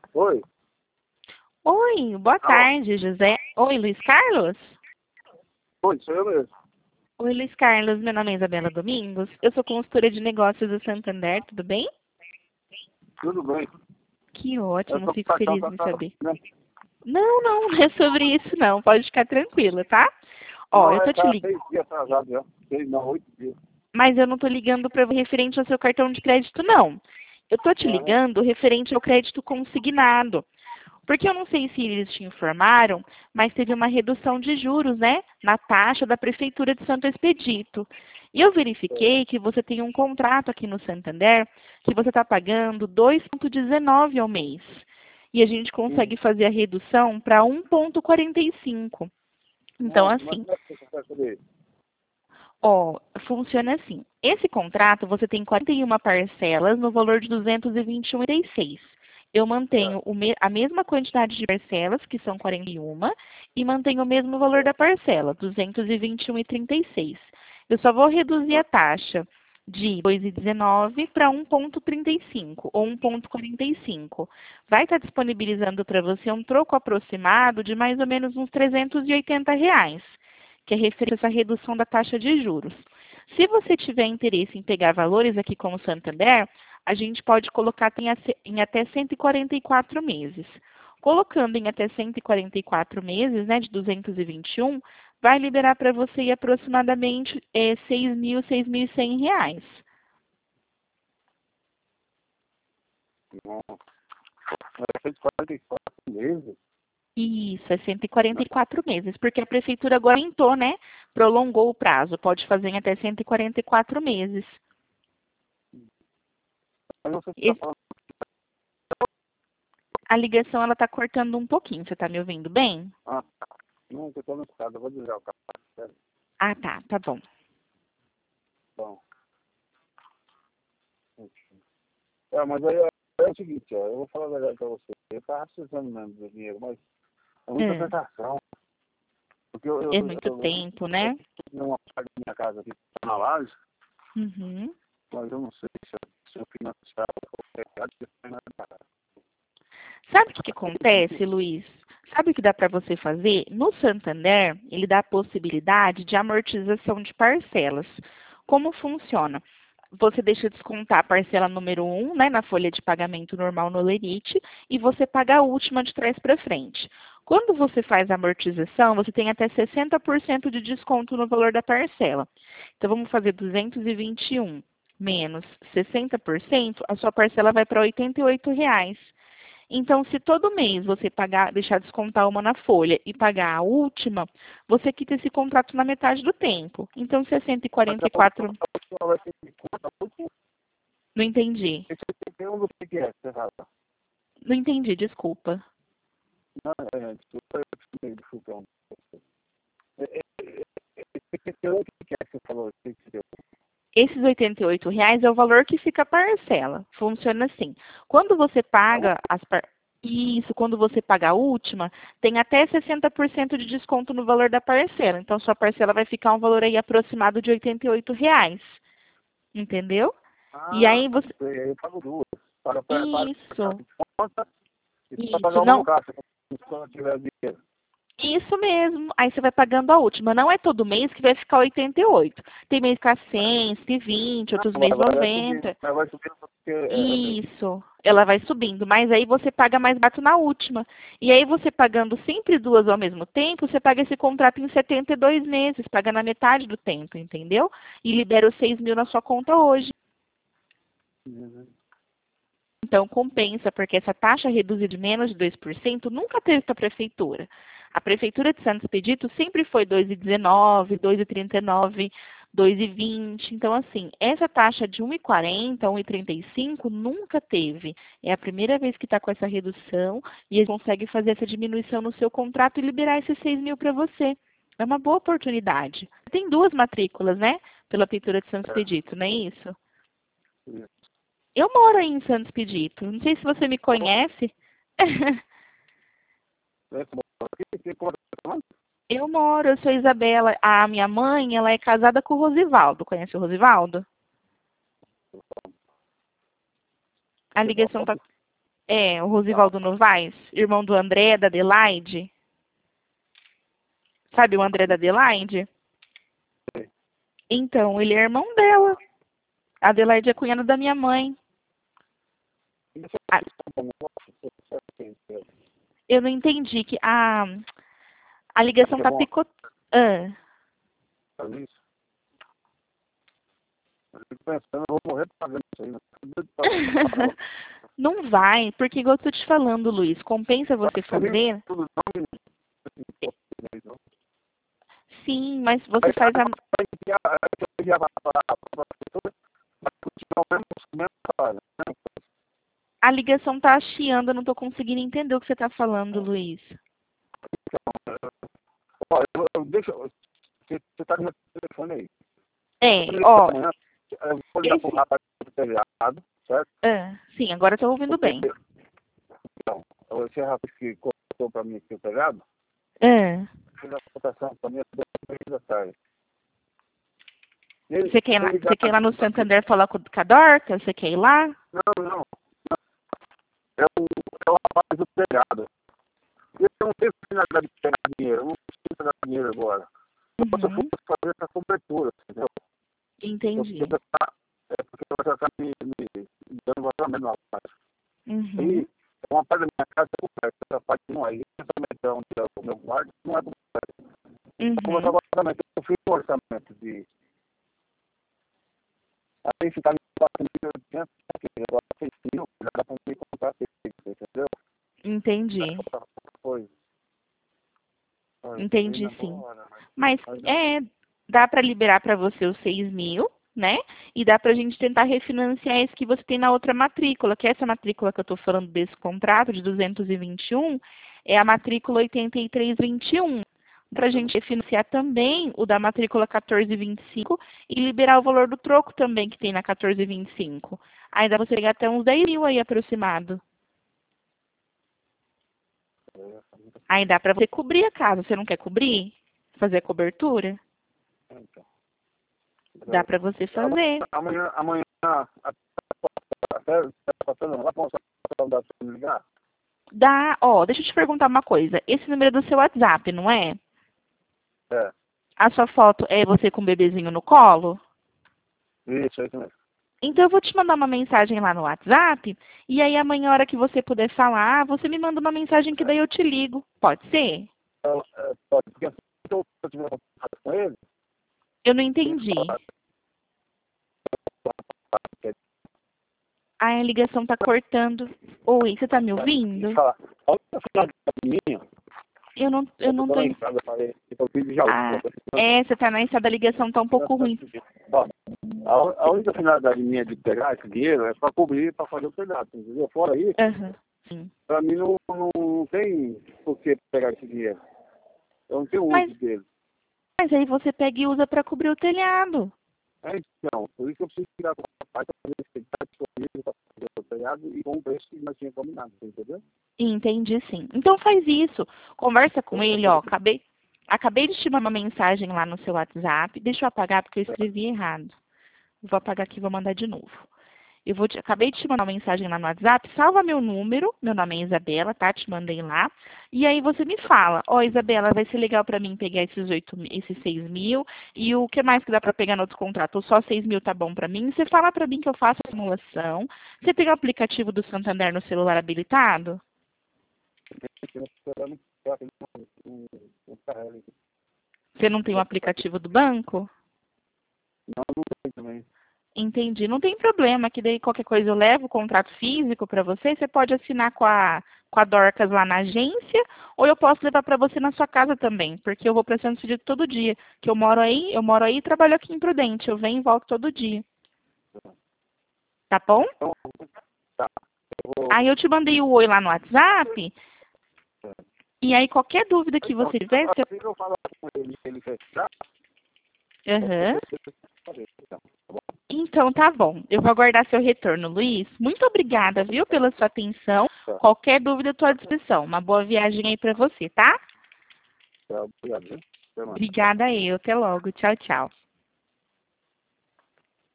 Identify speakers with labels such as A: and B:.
A: Oi?
B: Oi, boa
A: Alô?
B: tarde, José. Oi, Luiz Carlos?
A: Oi, sou eu mesmo.
B: Oi, Luiz Carlos. Meu nome é Isabela Domingos. Eu sou consultora de negócios do Santander, tudo bem?
A: Tudo bem.
B: Que
A: Eu
B: ótimo,
A: tô com o
B: fico
A: cartão
B: feliz
A: da
B: em
A: sala,
B: saber.
A: né?
B: Não é sobre isso não, pode ficar tranquila, tá? Ó,
A: Não,
B: eu tô te
A: tá
B: ligando,
A: 6 dias atrasado já. 6, não, 8 dias.
B: mas eu não tô ligando para referente ao seu cartão de crédito, não. Eu tô te
A: Aham.
B: ligando referente ao crédito consignado. Porque eu não sei se eles te informaram, mas teve uma redução de juros, né, na taxa da Prefeitura de Santo Expedito. E eu verifiquei que você tem um contrato aqui no Santander que você está pagando 2,19 ao mês. E a gente
A: Sim.
B: consegue fazer a redução para 1,45. Então,
A: Nossa, mas
B: assim,
A: como é que você consegue saber isso?
B: ó, funciona assim. Esse contrato você tem 41 parcelas no valor de 221,36. Eu mantenho a mesma quantidade de parcelas, que são 41, e mantenho o mesmo valor da parcela, 221,36. Eu só vou reduzir a taxa de 2,19 para 1,35 ou 1,45. Vai estar disponibilizando para você um troco aproximado de mais ou menos uns R$ 380, que é referente a essa redução da taxa de juros. Se você tiver interesse em pegar valores aqui com o Santander, a gente pode colocar em até 144 meses. Colocando em até 144 meses, né, de 221, vai liberar para você aí aproximadamente R$ 6.100.
A: Nossa, é 144 meses.
B: Isso, é 144 meses, porque a prefeitura agora aumentou, né? Prolongou o prazo, pode fazer em até 144 meses.
A: Mas você está
B: Esse-
A: falando,
B: A ligação ela tá cortando um pouquinho, você tá me ouvindo bem?
A: tá. Não, eu tô no estado, eu vou desligar o carro. Sério.
B: Ah, tá bom.
A: Bom, enfim. Mas aí é o seguinte, ó, eu vou falar a verdade pra você. Eu tava precisando mesmo do dinheiro, mas é muita
B: É,
A: tentação. Porque eu
B: é muito tempo, né?
A: tenho uma parte da minha casa aqui na laje,
B: Uhum.
A: mas eu não sei se eu financiar qualquer coisa, que não nada.
B: Sabe o que acontece, Luiz? Sabe o que dá para você fazer? No Santander, ele dá a possibilidade de amortização de parcelas. Como funciona? Você deixa descontar a parcela número 1, né, na folha de pagamento normal no Lerite, e você paga a última de trás para frente. Quando você faz a amortização, você tem até 60% de desconto no valor da parcela. Então, vamos fazer 221 menos 60%, a sua parcela vai para R$ 88. Então, se todo mês você pagar, deixar descontar uma na folha e pagar a última, você quita esse contrato na metade do tempo. Então, se é
A: Mas
B: 144,
A: a pessoa vai ter que contar muito.
B: não entendi.
A: Esse 81 do que é, você fala.
B: Não entendi, desculpa.
A: Não, desculpa, desculpa. Esse 81 o que é que você falou?
B: Esses R$ 88 é o valor que fica a parcela. Funciona assim. Quando você paga Isso, quando você paga a última, tem até 60% de desconto no valor da parcela. Então, sua parcela vai ficar um valor aí aproximado de R$ 88. Entendeu? E
A: Ah,
B: aí você.
A: sei, aí eu pago duas. Para
B: Isso,
A: de conta e para
B: isso.
A: pagar uma no
B: Não,
A: caixa, quando eu tiver dinheiro.
B: isso mesmo. Aí você vai pagando a última. Não é todo mês que vai ficar 88. Tem mês que fica 100, 120,
A: Não,
B: outros mês
A: vai subir,
B: 90.
A: vai subir porque
B: Isso. Ela vai subindo, mas aí você paga mais barato na última. E aí você pagando sempre duas ao mesmo tempo, você paga esse contrato em 72 meses, paga na metade do tempo, entendeu? E libera os 6.000 na sua conta hoje. Então, compensa, porque essa taxa reduzida de menos de 2% nunca teve para a prefeitura. A prefeitura de Santos Expedito sempre foi 2,19, 2,39, 2,20. Então, assim, essa taxa de 1,40, 1,35 nunca teve. É a primeira vez que está com essa redução e ele consegue fazer essa diminuição no seu contrato e liberar esses 6.000 para você. É uma boa oportunidade. Tem duas matrículas, né? Pela prefeitura de Santos Expedito, não é isso? Eu moro aí em Santos Expedito. Não sei se você me conhece. Eu sou Isabela. A minha mãe, ela é casada com o Rosivaldo. Conhece o Rosivaldo? A ligação tá. É, o Rosivaldo Novaes, irmão do André, da Adelaide. Sabe o André da Adelaide?
A: Sei.
B: Então, ele é irmão dela. A Adelaide é cunhada da minha mãe. Ah, eu não entendi que a ligação tá picotando.
A: Pensando, eu vou morrer pagando isso aí. Né?
B: Não vai, porque igual eu tô te falando, Luiz, compensa você fazer. Sim, mas você faz a... A ligação tá chiando, eu não tô conseguindo entender o que você tá falando, Luiz.
A: Deixa, você tá com meu telefone aí.
B: É, ó.
A: Eu vou ligar pro rapaz do telhado, certo?
B: Sim, agora eu tô ouvindo bem.
A: Então, esse rapaz que cortou pra mim aqui o telhado, fez a cotação pra mim às 2 da tarde.
B: Você quer ir lá no Santander falar com a Dorca? Você quer ir lá?
A: Não. É o rapaz do telhado. Eu não tenho finalidade de pegar dinheiro, eu não preciso pegar dinheiro agora. Eu só fui fazer essa cobertura, entendeu?
B: Entendi.
A: Porque ela já está me dando vazamento na parte.
B: Uhum.
A: E uma parte da minha casa é coberta, essa parte não é. E essa onde é o meu quarto não é coberta. Como eu fiz um orçamento de... Aí se tá me 4.800, agora 6.000, já dá para me comprar 6.000, entendeu?
B: Entendi.
A: Foi.
B: Entendi, sim. Mas dá para liberar para você os 6.000, né? E dá para a gente tentar refinanciar esse que você tem na outra matrícula, que essa matrícula que eu estou falando desse contrato de 221 é a matrícula 8321. Para a gente refinanciar também o da matrícula 1425 e liberar o valor do troco também que tem na 1425. Aí dá para você pegar até uns 10.000 aí aproximado. Aí dá para você cobrir a casa. Você não quer cobrir? Fazer a cobertura?
A: Então.
B: Dá para você fazer.
A: Amanhã até passando lá, posso dar para me ligar?
B: Dá, ó, deixa eu te perguntar uma coisa. Esse número é do seu WhatsApp, não é?
A: É.
B: A sua foto é você com o bebezinho no colo?
A: Isso mesmo.
B: Então eu vou te mandar uma mensagem lá no WhatsApp e aí amanhã, a hora que você puder falar, você me manda uma mensagem que daí eu te ligo. Pode ser?
A: Pode, porque se eu tiver contato com ele...
B: Eu não entendi. A ligação tá cortando. Oi, você tá me ouvindo? Eu não tô... você tá na estrada, a ligação tá um pouco ruim.
A: A única finalidade minha de pegar esse dinheiro é para cobrir, para fazer o telhado, entendeu? Fora isso,
B: sim.
A: Para mim não tem por que pegar esse dinheiro. Eu não tenho uso dele.
B: Mas aí você pega e usa para cobrir o telhado.
A: Então, por isso que eu preciso tirar com o rapaz para ver se ele está disponível para fazer o telhado e com o preço que nós tínhamos combinado, entendeu?
B: Entendi, sim. Então faz isso. Conversa com ele, ó. Acabei de te mandar uma mensagem lá no seu WhatsApp. Deixa eu apagar porque eu escrevi errado. Vou apagar aqui e vou mandar de novo. Acabei de te mandar uma mensagem lá no WhatsApp. Salva meu número. Meu nome é Isabela, tá? Te mandei lá. E aí você me fala. Ó, Isabela, vai ser legal para mim pegar esses 6.000. E o que mais que dá para pegar no outro contrato? Ou só 6.000 tá bom para mim? Você fala para mim que eu faço a simulação. Você tem o aplicativo do Santander no celular habilitado? Você não tem o aplicativo do banco?
A: Não tem também.
B: Entendi. Não tem problema, que daí qualquer coisa eu levo o contrato físico para você. Você pode assinar com a Dorcas lá na agência, ou eu posso levar para você na sua casa também, porque eu vou para Santos Felipe todo dia. Que eu moro aí e trabalho aqui em Prudente. Eu venho e volto todo dia. Tá bom?
A: Tá.
B: Aí eu te mandei o oi lá no WhatsApp. E aí qualquer dúvida que você tiver, você...
A: Eu falo com ele fechar.
B: Então tá bom. Eu vou aguardar seu retorno, Luiz. Muito obrigada, viu, pela sua atenção. Qualquer dúvida, eu estou à disposição. Uma boa viagem aí para você, tá?
A: Obrigado.
B: Obrigada eu. Até logo. Tchau, tchau.